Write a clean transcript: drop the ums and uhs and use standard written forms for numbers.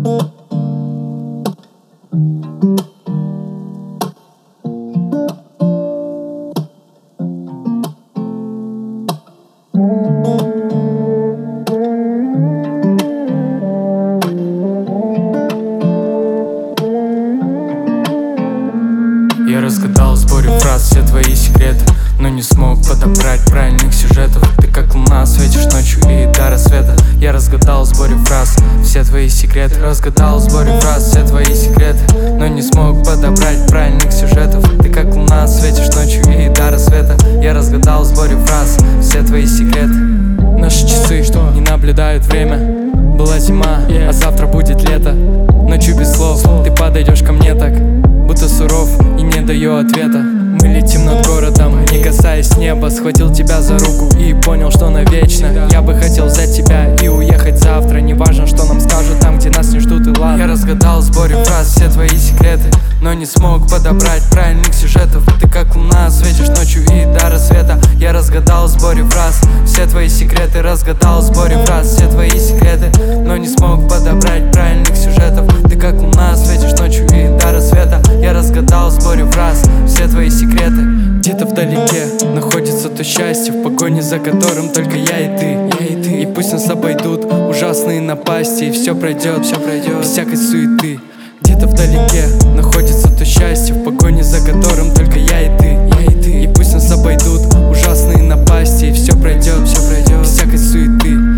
Я разгадал в сборе фраз все твои секреты, но не смог подобрать правильных сюжетов. Ты как луна, светишь ночью и до рассвета. Я разгадал в сборе фраз все твои секреты. Разгадал в сборе фраз все твои секреты, но не смог подобрать правильных сюжетов. Ты как луна, светишь ночью и до рассвета. Я разгадал в сборе фраз все твои секреты. Наши часы что не наблюдают время. Была зима, а завтра будет лето. Ночью без слов ты подойдешь ко мне так, будто суров и не даю ответа. Мы летим над городом, не касаясь неба. Схватил тебя за руку и понял, что навечно. Я бы хотел взять тебя и уехать завтра. Не важно, что нам скажут там, где нас не ждут, и ладно. Я разгадал в сборе фраз все твои секреты, но не смог подобрать правильных сюжетов. Ты как луна, светишь ночью и до рассвета. Я разгадал в сборе фраз все твои секреты. Разгадал в сборе фраз все твои секреты, но не смог подобрать правильных сюжетов. Ты как луна, светишь ночью и до рассвета. Я разгадал в сборе фраз все твои секреты. Где-то вдалеке находится то счастье, в погоне за которым только я и ты. И пусть нас обойдут ужасные напасти, и все пройдет без всякой суеты. Где-то вдалеке находится то счастье, в погоне за которым только я и ты. И пусть нас обойдут ужасные напасти, и все пройдет без всякой суеты.